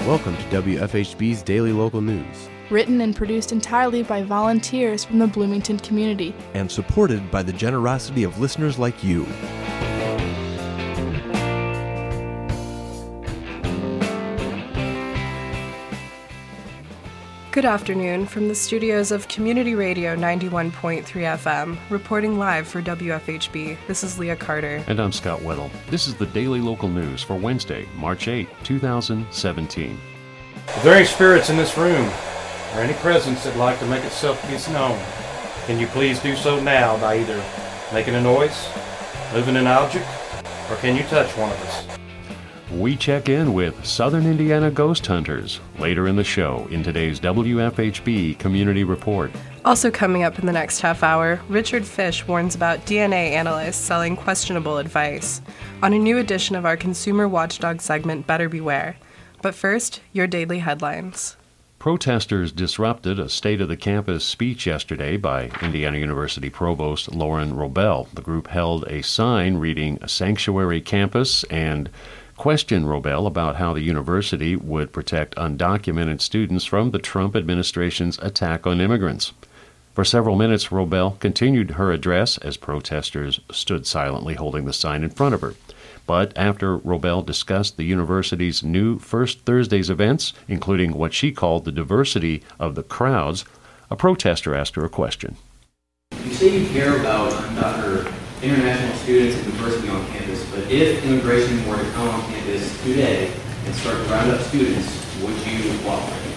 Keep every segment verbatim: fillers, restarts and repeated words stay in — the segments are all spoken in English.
Welcome to W F H B's Daily Local News. Written and produced entirely by volunteers from the Bloomington community. And supported by the generosity of listeners like you. Good afternoon from the studios of Community Radio ninety-one point three F M, reporting live for W F H B. This is Leah Carter. And I'm Scott Weddle. This is the Daily Local News for Wednesday, March eighth, twenty seventeen. Are there any spirits in this room, or any presence that'd like to make itself be known? Can you please do so now by either making a noise, moving an object, or can you touch one of us? We check in with Southern Indiana ghost hunters later in the show in today's W F H B Community Report. Also coming up in the next half hour, Richard Fish warns about D N A analysts selling questionable advice on a new edition of our Consumer Watchdog segment, Better Beware. But first, your daily headlines. Protesters disrupted a State of the Campus speech yesterday by Indiana University Provost Lauren Robel. The group held a sign reading "Sanctuary Campus" and questioned Robel about how the university would protect undocumented students from the Trump administration's attack on immigrants. For several minutes, Robel continued her address as protesters stood silently holding the sign in front of her. But after Robel discussed the university's new First Thursdays events, including what she called the diversity of the crowds, a protester asked her a question. You say you care about undocumented international students and diversity on campus, but if immigration were to come on campus today and start to round up students, would you cooperate?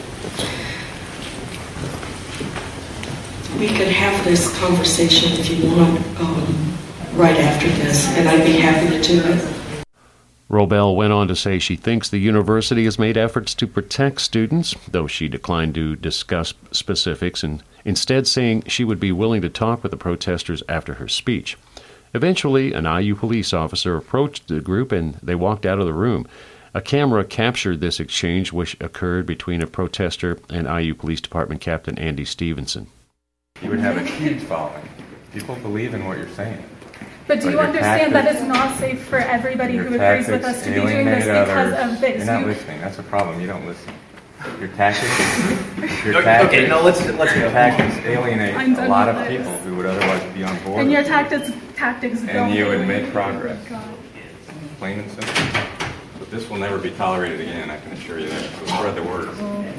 We could have this conversation if you want um, right after this, and I'd be happy to do it. Robel went on to say she thinks the university has made efforts to protect students, though she declined to discuss specifics, and instead saying she would be willing to talk with the protesters after her speech. Eventually, an I U police officer approached the group and they walked out of the room. A camera captured this exchange, which occurred between a protester and I U Police Department Captain Andy Stevenson. You would have a huge following. People believe in what you're saying. But do but you understand tactics, that it's not safe for everybody who tactics, agrees with us to be doing this because others. of this? You're not you... listening. That's a problem. You don't listen. Your tactics, your okay, tactics, okay, no, let's let's your go. tactics alienate a lot of this. people who would otherwise be on board. And your tactics tactics don't. And you would make progress. Plain and simple. But this will never be tolerated again. I can assure you that. So spread the word.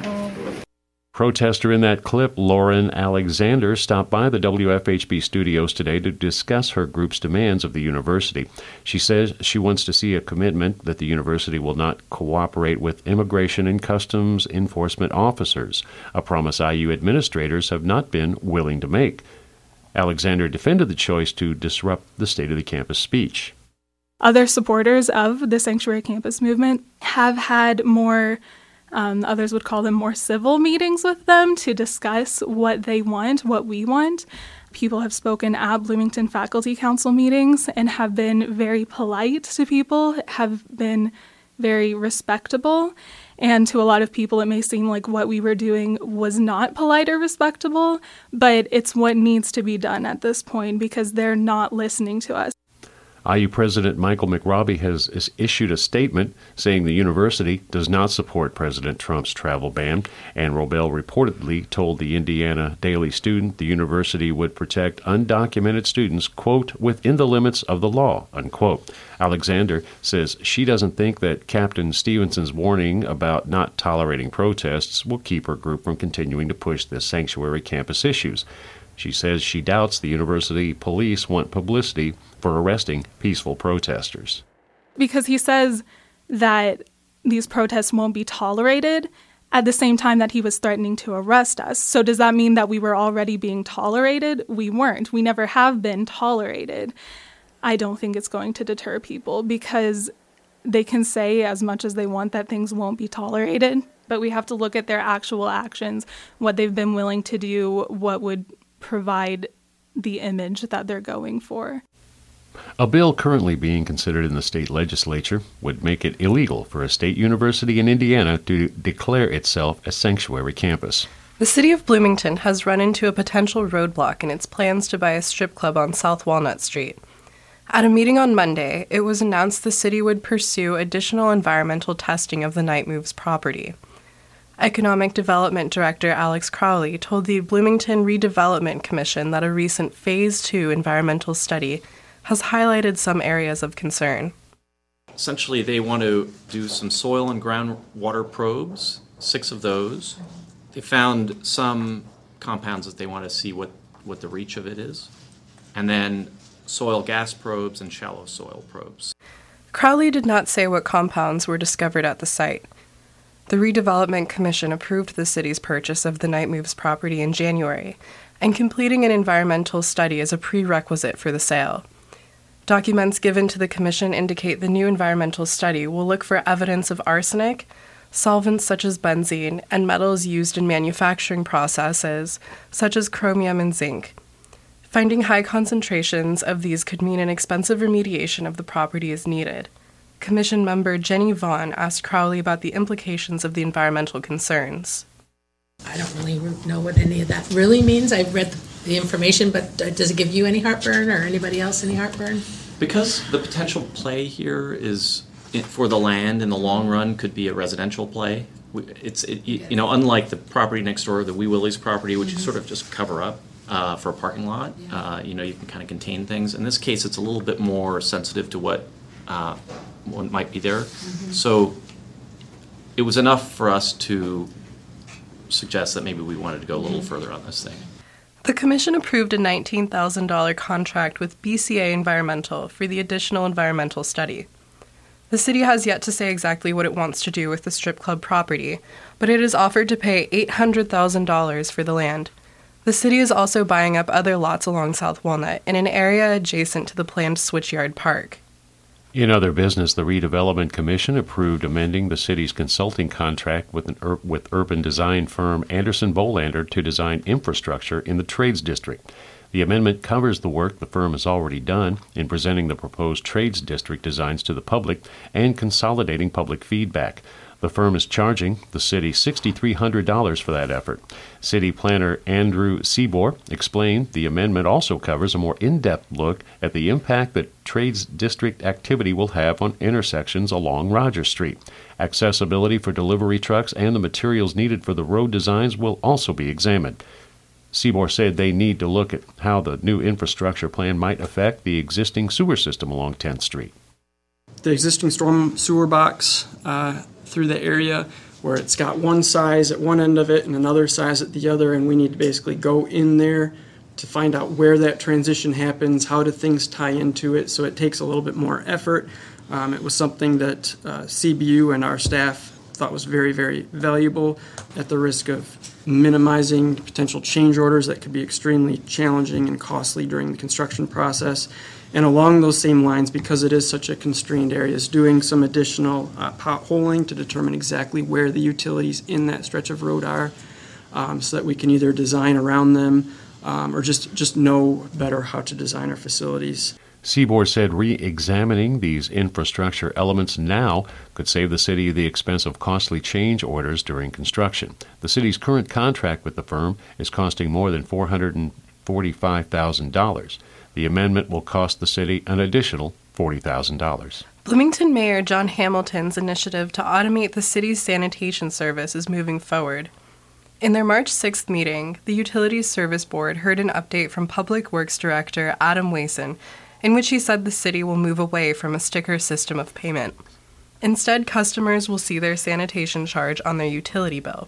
Protester in that clip, Lauren Alexander, stopped by the W F H B studios today to discuss her group's demands of the university. She says she wants to see a commitment that the university will not cooperate with immigration and customs enforcement officers, a promise I U administrators have not been willing to make. Alexander defended the choice to disrupt the State of the Campus speech. Other supporters of the Sanctuary Campus movement have had more Um, others would call them more civil meetings with them to discuss what they want, what we want. People have spoken at Bloomington Faculty Council meetings and have been very polite to people, have been very respectable. And to a lot of people, it may seem like what we were doing was not polite or respectable, but it's what needs to be done at this point because they're not listening to us. I U President Michael McRobbie has issued a statement saying the university does not support President Trump's travel ban, and Robel reportedly told the Indiana Daily Student the university would protect undocumented students, quote, within the limits of the law, unquote. Alexander says she doesn't think that Captain Stevenson's warning about not tolerating protests will keep her group from continuing to push the sanctuary campus issues. She says she doubts the university police want publicity for arresting peaceful protesters. Because he says that these protests won't be tolerated at the same time that he was threatening to arrest us. So does that mean that we were already being tolerated? We weren't. We never have been tolerated. I don't think it's going to deter people because they can say as much as they want that things won't be tolerated, but we have to look at their actual actions, what they've been willing to do, what would provide the image that they're going for. A bill currently being considered in the state legislature would make it illegal for a state university in Indiana to declare itself a sanctuary campus. The city of Bloomington has run into a potential roadblock in its plans to buy a strip club on South Walnut Street. At a meeting on Monday, it was announced the city would pursue additional environmental testing of the Night Moves property. Economic Development Director Alex Crowley told the Bloomington Redevelopment Commission that a recent Phase two environmental study has highlighted some areas of concern. Essentially, they want to do some soil and groundwater probes, six of those. They found some compounds that they want to see what, what the reach of it is, and then soil gas probes and shallow soil probes. Crowley did not say what compounds were discovered at the site. The Redevelopment Commission approved the city's purchase of the Night Moves property in January, and completing an environmental study is a prerequisite for the sale. Documents given to the Commission indicate the new environmental study will look for evidence of arsenic, solvents such as benzene, and metals used in manufacturing processes, such as chromium and zinc. Finding high concentrations of these could mean an expensive remediation of the property is needed. Commission member Jenny Vaughn asked Crowley about the implications of the environmental concerns. I don't really know what any of that really means. I've read the information, but does it give you any heartburn or anybody else any heartburn? Because the potential play here is for the land in the long run could be a residential play. It's it, you know, unlike the property next door, the Wee Willie's property, which mm-hmm. you sort of just cover up uh, for a parking lot. Yeah. Uh, you know, you can kind of contain things. In this case, it's a little bit more sensitive to what uh, what might be there. Mm-hmm. So it was enough for us to suggest that maybe we wanted to go a little mm-hmm. further on this thing. The Commission approved a nineteen thousand dollars contract with B C A Environmental for the additional environmental study. The city has yet to say exactly what it wants to do with the strip club property, but it has offered to pay eight hundred thousand dollars for the land. The city is also buying up other lots along South Walnut in an area adjacent to the planned Switchyard Park. In other business, the Redevelopment Commission approved amending the city's consulting contract with an ur- with urban design firm Anderson Bolander to design infrastructure in the Trades District. The amendment covers the work the firm has already done in presenting the proposed Trades District designs to the public and consolidating public feedback. The firm is charging the city six thousand three hundred dollars for that effort. City planner Andrew Seabor explained the amendment also covers a more in-depth look at the impact that Trades District activity will have on intersections along Rogers Street. Accessibility for delivery trucks and the materials needed for the road designs will also be examined. Seabor said they need to look at how the new infrastructure plan might affect the existing sewer system along tenth Street. The existing storm sewer box uh, through the area where it's got one size at one end of it and another size at the other, and we need to basically go in there to find out where that transition happens, how do things tie into it, so it takes a little bit more effort. Um, it was something that uh, C B U and our staff thought was very, very valuable at the risk of minimizing potential change orders that could be extremely challenging and costly during the construction process. And along those same lines, because it is such a constrained area, is doing some additional uh, potholing to determine exactly where the utilities in that stretch of road are, um, so that we can either design around them um, or just, just know better how to design our facilities. Seabor said re-examining these infrastructure elements now could save the city the expense of costly change orders during construction. The city's current contract with the firm is costing more than four hundred forty-five thousand dollars. The amendment will cost the city an additional forty thousand dollars. Bloomington Mayor John Hamilton's initiative to automate the city's sanitation service is moving forward. In their March sixth meeting, the Utilities Service Board heard an update from Public Works Director Adam Wason, in which he said the city will move away from a sticker system of payment. Instead, customers will see their sanitation charge on their utility bill.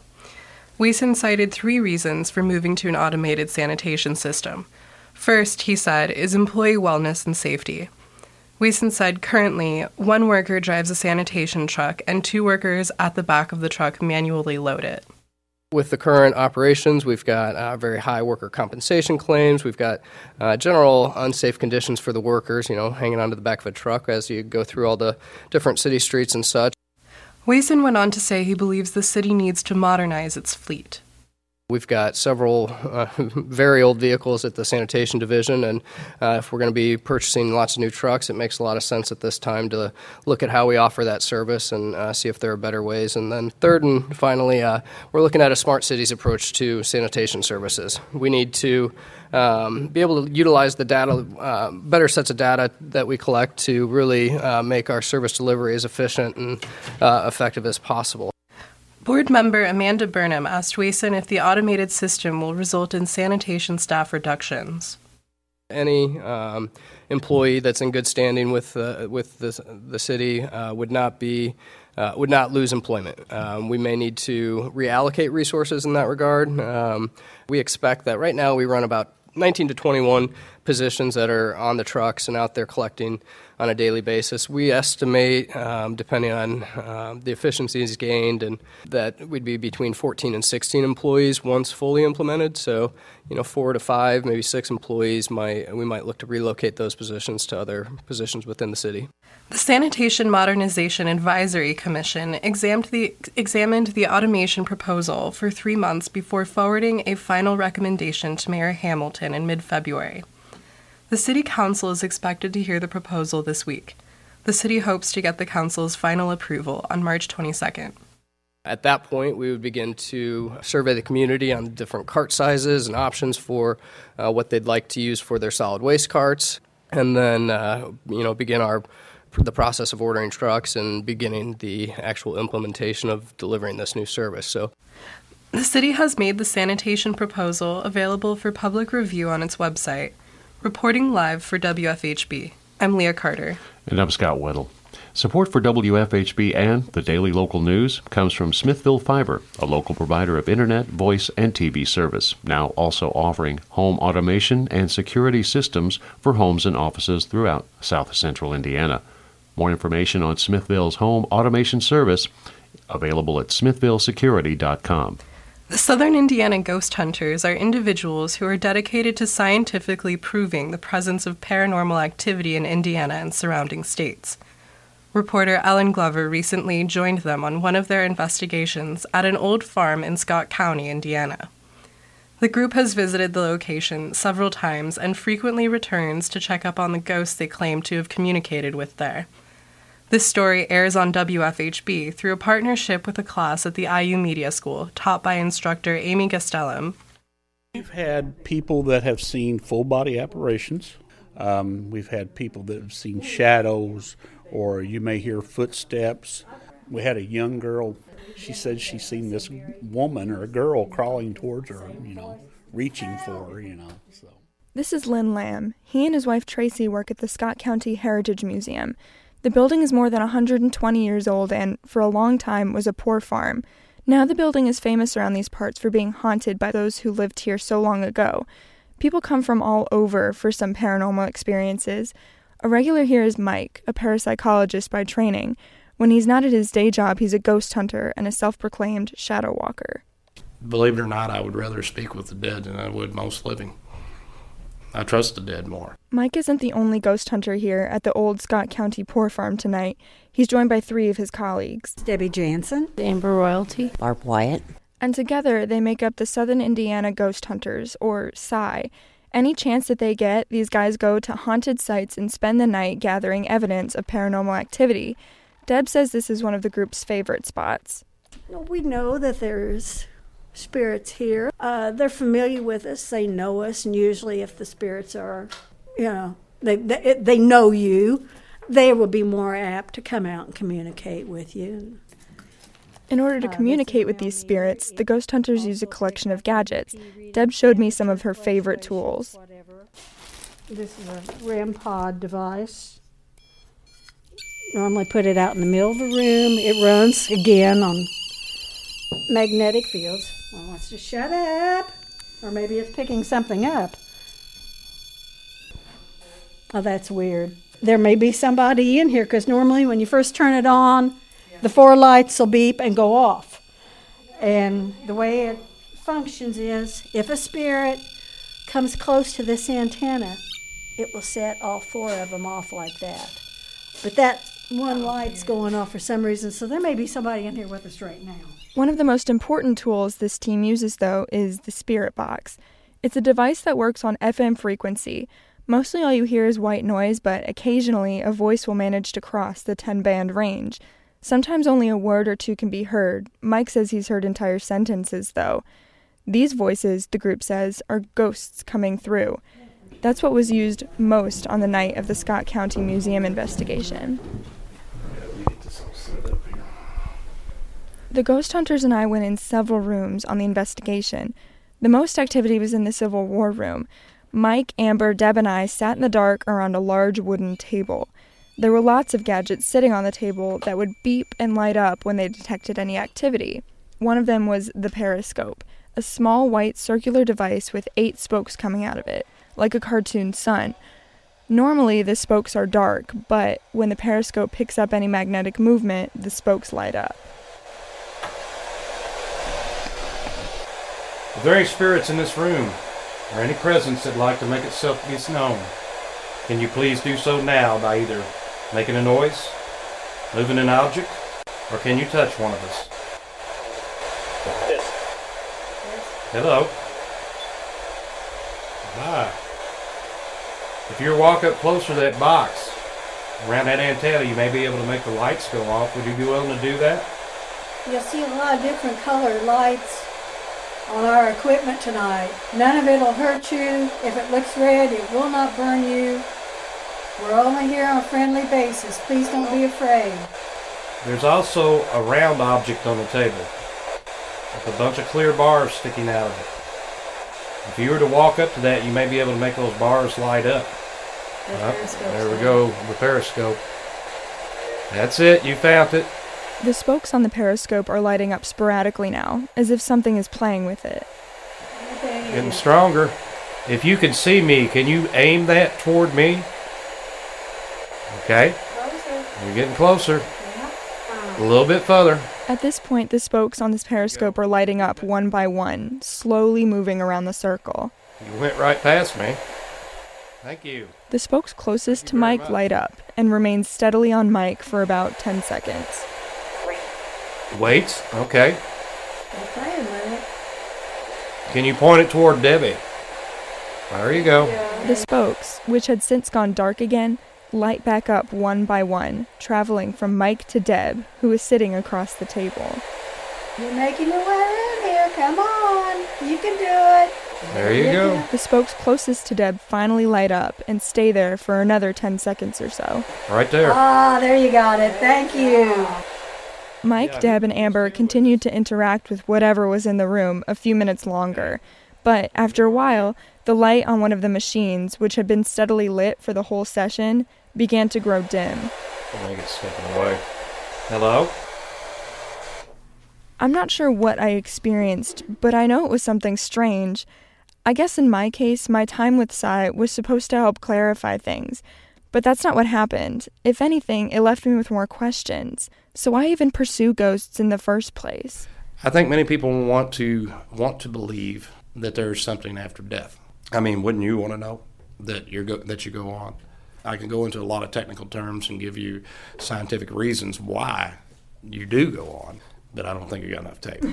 Wason cited three reasons for moving to an automated sanitation system. First, he said, is employee wellness and safety. Wason said currently, one worker drives a sanitation truck and two workers at the back of the truck manually load it. With the current operations, we've got uh, very high worker compensation claims. We've got uh, general unsafe conditions for the workers, you know, hanging onto the back of a truck as you go through all the different city streets and such. Wason went on to say he believes the city needs to modernize its fleet. We've got several uh, very old vehicles at the sanitation division, and uh, if we're going to be purchasing lots of new trucks, it makes a lot of sense at this time to look at how we offer that service and uh, see if there are better ways. And then third and finally, uh, we're looking at a smart cities approach to sanitation services. We need to um, be able to utilize the data, uh, better sets of data that we collect to really uh, make our service delivery as efficient and uh, effective as possible. Board member Amanda Burnham asked Wason if the automated system will result in sanitation staff reductions. Any um, employee that's in good standing with uh, with the, the city uh, would not be uh, would not lose employment. Um, we may need to reallocate resources in that regard. Um, we expect that right now we run about nineteen to twenty-one positions that are on the trucks and out there collecting on a daily basis. We estimate, um, depending on uh, the efficiencies gained, and that we'd be between fourteen and sixteen employees once fully implemented. So, you know, four to five, maybe six employees, might we might look to relocate those positions to other positions within the city. The Sanitation Modernization Advisory Commission examined the, examined the automation proposal for three months before forwarding a final recommendation to Mayor Hamilton in mid-February. The City Council is expected to hear the proposal this week. The city hopes to get the council's final approval on March twenty-second. At that point, we would begin to survey the community on different cart sizes and options for uh, what they'd like to use for their solid waste carts, and then uh, you know begin our the process of ordering trucks and beginning the actual implementation of delivering this new service. So, the city has made the sanitation proposal available for public review on its website. Reporting live for W F H B, I'm Leah Carter. And I'm Scott Weddle. Support for W F H B and the Daily Local News comes from Smithville Fiber, a local provider of internet, voice, and T V service, now also offering home automation and security systems for homes and offices throughout South Central Indiana. More information on Smithville's home automation service available at smithville security dot com. The Southern Indiana Ghost Hunters are individuals who are dedicated to scientifically proving the presence of paranormal activity in Indiana and surrounding states. Reporter Ellen Glover recently joined them on one of their investigations at an old farm in Scott County, Indiana. The group has visited the location several times and frequently returns to check up on the ghosts they claim to have communicated with there. This story airs on W F H B through a partnership with a class at the I U Media School, taught by instructor Amy Gastelum. We've had people that have seen full-body apparitions. Um, we've had people that have seen shadows, or you may hear footsteps. We had a young girl. She said she's seen this woman or a girl crawling towards her, you know, reaching for her, you know. So. This is Lynn Lamb. He and his wife Tracy work at the Scott County Heritage Museum. The building is more than one hundred twenty years old and, for a long time, was a poor farm. Now the building is famous around these parts for being haunted by those who lived here so long ago. People come from all over for some paranormal experiences. A regular here is Mike, a parapsychologist by training. When he's not at his day job, he's a ghost hunter and a self-proclaimed shadow walker. Believe it or not, I would rather speak with the dead than I would most living. I trust the dead more. Mike isn't the only ghost hunter here at the old Scott County Poor Farm tonight. He's joined by three of his colleagues. Debbie Jansen, Amber Royalty, Barb Wyatt. And together they make up the Southern Indiana Ghost Hunters, or S I. Any chance that they get, these guys go to haunted sites and spend the night gathering evidence of paranormal activity. Deb says this is one of the group's favorite spots. We know that there's spirits here. Uh, they're familiar with us. They know us, and usually if the spirits are, you know, they, they, they know you, they will be more apt to come out and communicate with you. In order to communicate with these spirits, the ghost hunters use a collection of gadgets. Deb showed me some of her favorite tools. This is a REM pod device. Normally put it out in the middle of the room. It runs, again, on magnetic fields. Well, wants to shut up. Or maybe it's picking something up. Oh, that's weird. There may be somebody in here, because normally when you first turn it on, the four lights will beep and go off. And the way it functions is, if a spirit comes close to this antenna, it will set all four of them off like that. But that one light's going off for some reason, so there may be somebody in here with us right now. One of the most important tools this team uses, though, is the Spirit Box. It's a device that works on F M frequency. Mostly all you hear is white noise, but occasionally a voice will manage to cross the ten-band range. Sometimes only a word or two can be heard. Mike says he's heard entire sentences, though. These voices, the group says, are ghosts coming through. That's what was used most on the night of the Scott County Museum investigation. The ghost hunters and I went in several rooms on the investigation. The most activity was in the Civil War room. Mike, Amber, Deb, and I sat in the dark around a large wooden table. There were lots of gadgets sitting on the table that would beep and light up when they detected any activity. One of them was the periscope, a small white circular device with eight spokes coming out of it, like a cartoon sun. Normally, the spokes are dark, but when the periscope picks up any magnetic movement, the spokes light up. Are there any spirits in this room, or any presence that'd like to make itself be known? Can you please do so now by either making a noise, moving an object, or can you touch one of us? Yes. Hello. Hi. If you walk up closer to that box, around that antenna, you may be able to make the lights go off. Would you be willing to do that? You'll see a lot of different colored lights on our equipment tonight. None of it will hurt you. If it looks red, it will not burn you. We're only here on a friendly basis. Please don't be afraid. There's also a round object on the table with a bunch of clear bars sticking out of it. If you were to walk up to that, you may be able to make those bars light up. Up, there we go, the periscope. That's it, you found it. The spokes on the periscope are lighting up sporadically now, as if something is playing with it. Getting stronger. If you can see me, can you aim that toward me? Okay. You're getting closer. A little bit further. At this point, the spokes on this periscope are lighting up one by one, slowly moving around the circle. You went right past me. Thank you. The spokes closest to Mike light up and remain steadily on Mike for about ten seconds. Wait. Okay. We're playing with it. Can you point it toward Debbie? There you go. The spokes, which had since gone dark again, light back up one by one, traveling from Mike to Deb, who is sitting across the table. You're making your way in here. Come on. You can do it. There you go. The spokes closest to Deb finally light up and stay there for another ten seconds or so. Right there. Ah, there you got it. Thank you. Mike, Deb, and Amber continued to interact with whatever was in the room a few minutes longer. But after a while, the light on one of the machines, which had been steadily lit for the whole session, began to grow dim. I think it's stepping away. Hello? I'm not sure what I experienced, but I know it was something strange. I guess in my case, my time with Cy was supposed to help clarify things. But that's not what happened. If anything, it left me with more questions. So why even pursue ghosts in the first place? I think many people want to want to believe that there's something after death. I mean, wouldn't you want to know that you're go- that you go on? I can go into a lot of technical terms and give you scientific reasons why you do go on, but I don't think you got enough tape.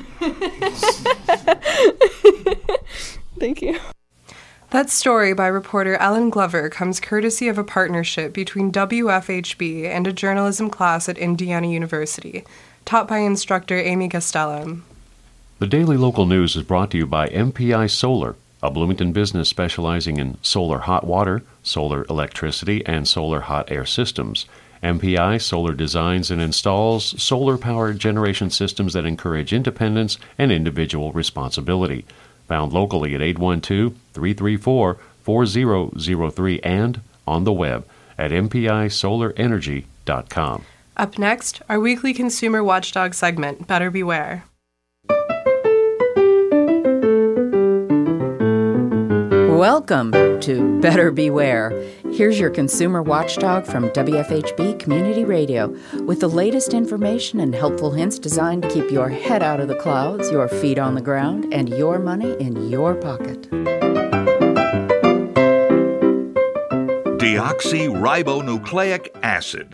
Thank you. That story by reporter Ellen Glover comes courtesy of a partnership between W F H B and a journalism class at Indiana University, taught by instructor Amy Gastelum. The Daily Local News is brought to you by M P I Solar, a Bloomington business specializing in solar hot water, solar electricity, and solar hot air systems. M P I Solar designs and installs solar-powered generation systems that encourage independence and individual responsibility. Found locally at eight one two, three three four, four zero zero three and on the web at m p i solar energy dot com. Up next, our weekly consumer watchdog segment, Better Beware. Welcome to Better Beware. Here's your consumer watchdog from W F H B Community Radio with the latest information and helpful hints designed to keep your head out of the clouds, your feet on the ground, and your money in your pocket. Deoxyribonucleic acid.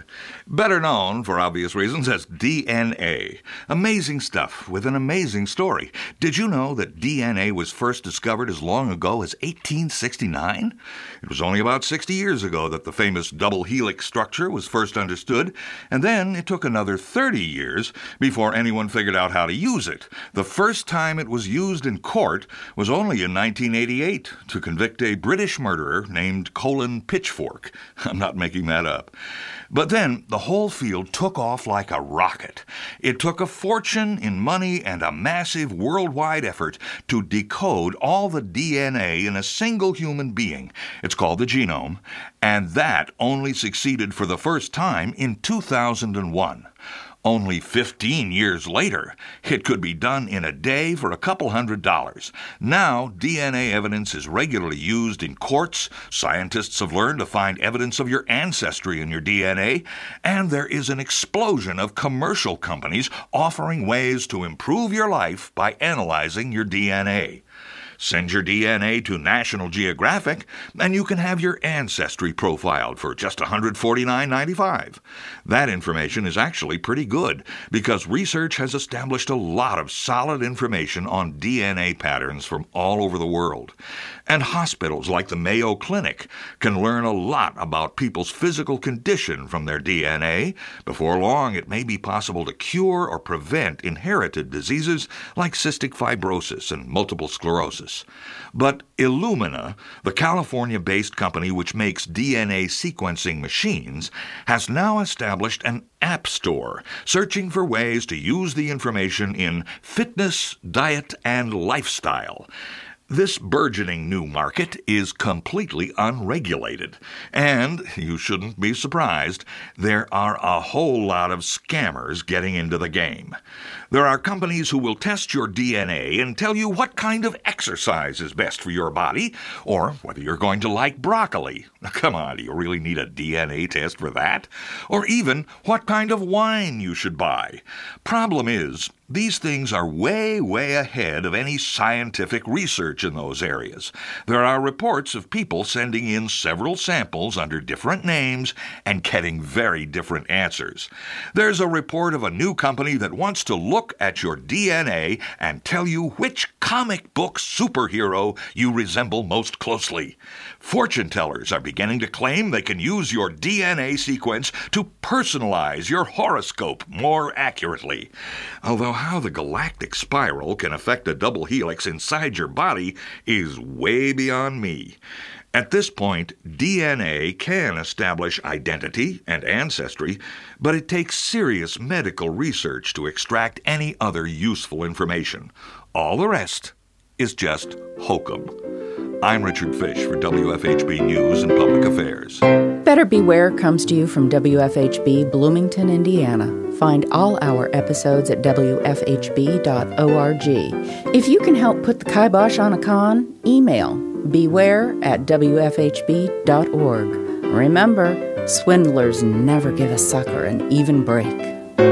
better known, for obvious reasons, as D N A. Amazing stuff with an amazing story. Did you know that D N A was first discovered as long ago as eighteen sixty-nine? It was only about sixty years ago that the famous double helix structure was first understood, and then it took another thirty years before anyone figured out how to use it. The first time it was used in court was only in nineteen eighty-eight to convict a British murderer named Colin Pitchfork. I'm not making that up. But then the whole field took off like a rocket. It took a fortune in money and a massive worldwide effort to decode all the D N A in a single human being. It's called the genome, and that only succeeded for the first time in two thousand one. Only fifteen years later, it could be done in a day for a couple hundred dollars. Now, D N A evidence is regularly used in courts. Scientists have learned to find evidence of your ancestry in your D N A. And there is an explosion of commercial companies offering ways to improve your life by analyzing your D N A. Send your D N A to National Geographic, and you can have your ancestry profiled for just one hundred forty-nine dollars and ninety-five cents. That information is actually pretty good, because research has established a lot of solid information on D N A patterns from all over the world. And hospitals like the Mayo Clinic can learn a lot about people's physical condition from their D N A. Before long, it may be possible to cure or prevent inherited diseases like cystic fibrosis and multiple sclerosis. But Illumina, the California-based company which makes D N A sequencing machines, has now established an app store searching for ways to use the information in fitness, diet, and lifestyle. This burgeoning new market is completely unregulated, and you shouldn't be surprised, there are a whole lot of scammers getting into the game. There are companies who will test your D N A and tell you what kind of exercise is best for your body, or whether you're going to like broccoli. Come on, do you really need a D N A test for that? Or even what kind of wine you should buy. Problem is, these things are way, way ahead of any scientific research in those areas. There are reports of people sending in several samples under different names and getting very different answers. There's a report of a new company that wants to look at your D N A and tell you which comic book superhero you resemble most closely. Fortune tellers are beginning to claim they can use your D N A sequence to personalize your horoscope more accurately. Although how the galactic spiral can affect a double helix inside your body is way beyond me. At this point, D N A can establish identity and ancestry, but it takes serious medical research to extract any other useful information. All the rest is just hokum. I'm Richard Fish for W F H B News and Public Affairs. Better Beware comes to you from W F H B Bloomington, Indiana. Find all our episodes at W F H B dot org. If you can help put the kibosh on a con, email beware at W F H B dot org. Remember, swindlers never give a sucker an even break.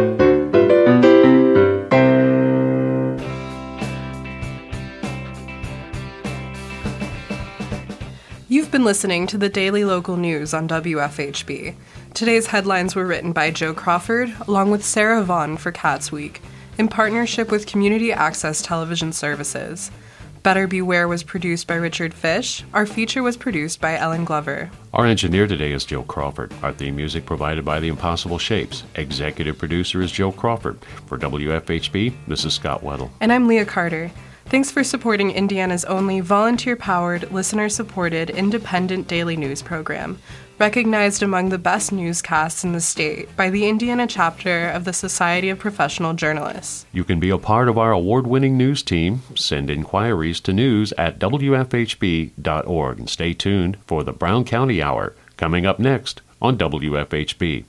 You've been listening to the Daily Local News on W F H B. Today's headlines were written by Joe Crawford, along with Sarah Vaughn for Cats Week, in partnership with Community Access Television Services. Better Beware was produced by Richard Fish. Our feature was produced by Ellen Glover. Our engineer today is Joe Crawford. Our theme music provided by The Impossible Shapes. Executive producer is Joe Crawford. For W F H B, this is Scott Weddle. And I'm Leah Carter. Thanks for supporting Indiana's only volunteer-powered, listener-supported, independent daily news program, recognized among the best newscasts in the state by the Indiana chapter of the Society of Professional Journalists. You can be a part of our award-winning news team. Send inquiries to news at W F H B dot org and stay tuned for the Brown County Hour, coming up next on W F H B.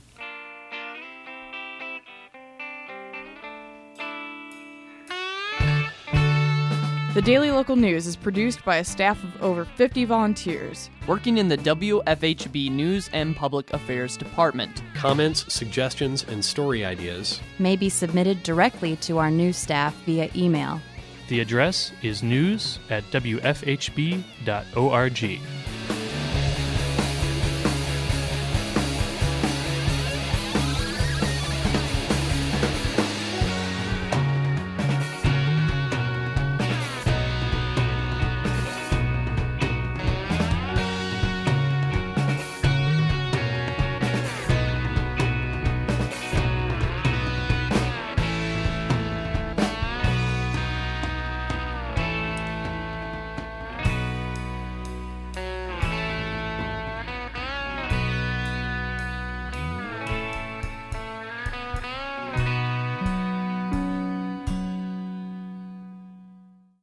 The Daily Local News is produced by a staff of over fifty volunteers working in the W F H B News and Public Affairs Department. Comments, suggestions, and story ideas may be submitted directly to our news staff via email. The address is news at W F H B dot org.